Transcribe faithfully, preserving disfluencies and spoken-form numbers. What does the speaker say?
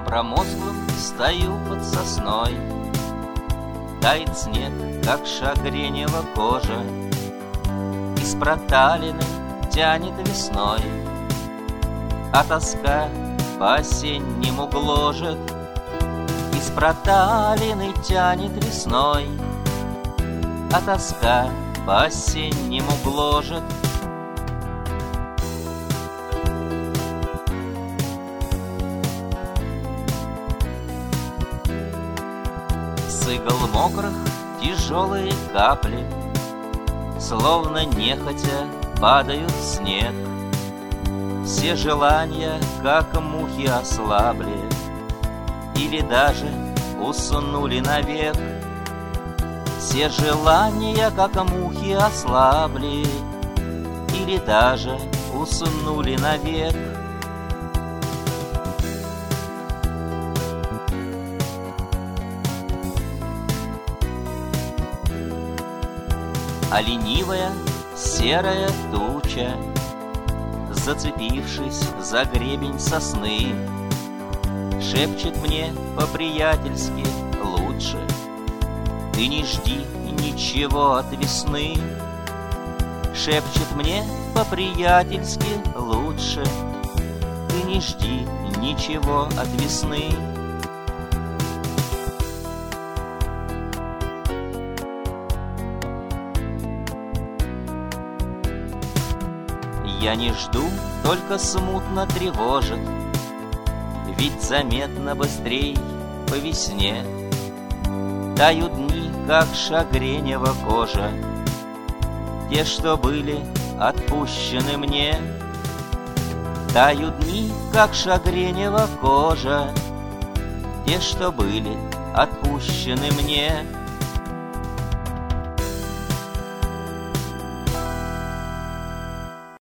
Промозглым стою под сосной, тает снег, как шагренева кожа, из проталины тянет весной, а тоска по-осеннему гложет. Из проталины тянет весной, а тоска по-осеннему гложет. С игл мокрых тяжелые капли, словно нехотя падают в снег. Все желания, как мухи, ослабли или даже уснули навек. Все желания, как мухи, ослабли или даже уснули навек. А ленивая серая туча, зацепившись за гребень сосны, шепчет мне по-приятельски: лучше ты не жди ничего от весны. Шепчет мне по-приятельски: лучше ты не жди ничего от весны. Я не жду, только смутно тревожит, ведь заметно быстрей по весне тают дни, как шагренева кожа, те, что были отпущены мне. Тают дни, как шагренева кожа, те, что были отпущены мне.